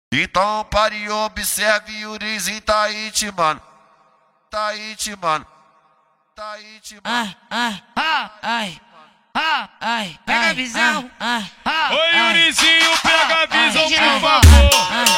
Então pare e observe o Urizinho tá aí, mano. Tá aí, mano. Tá aí, mano. Ai, pega a visão. Oi, Urizinho, pega a visão, por favor.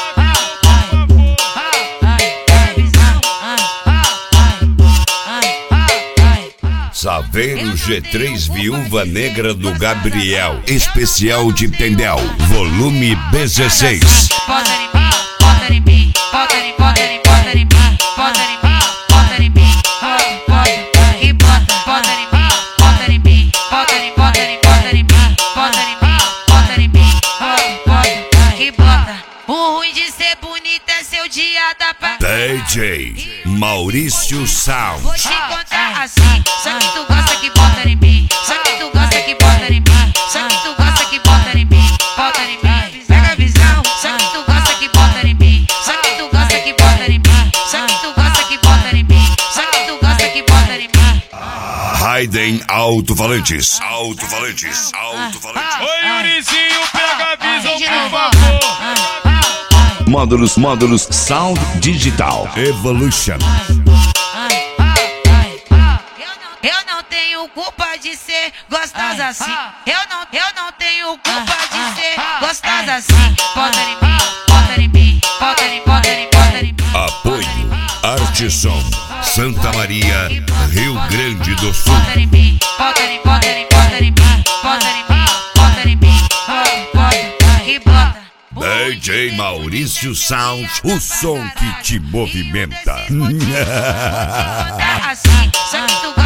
Saveiro G3 Viúva Negra do Gabriel, especial de Tendel, volume 16. Bota em mim, bota em mim, bota em mim, bota em mim, bota em mim, bota em mim, bota em mim, e bota em mim, bota em mim, bota em mim, bota em mim, bota em mim, bota em mim, bota em mim, e bota. O ruim de ser bonita é seu dia da paz. DJ Maurício Sound. Vou te contar assim, só que tu gosta que bota em mim, só que tu gosta que bota em mim, só que tu gosta que bota em mim, bota em mim, pega a visão, só que tu gosta que bota em mim, só que tu gosta que bota em mim, só que tu gosta que bota em mim, só que tu gosta que bota em mim. Raiden Alto-Falantes. Alto-Falantes. Alto-Falantes. Oi, Urizinho, pega a visão, por favor. Módulos Sound Digital Evolution. Eu não tenho culpa de ser gostosa assim. Eu não tenho culpa de ser gostosa assim. Bota em mim, bota em mim, bota em mim, bota em mim, bota em mim. Apoio Arteson Santa Maria, Rio Grande do Sul. Bota em mim, bota em mim, bota em mim, bota em mim, bota em mim, bota em mim, bota e bota. DJ Maurício Sound, o som que te movimenta. Assim, só que tu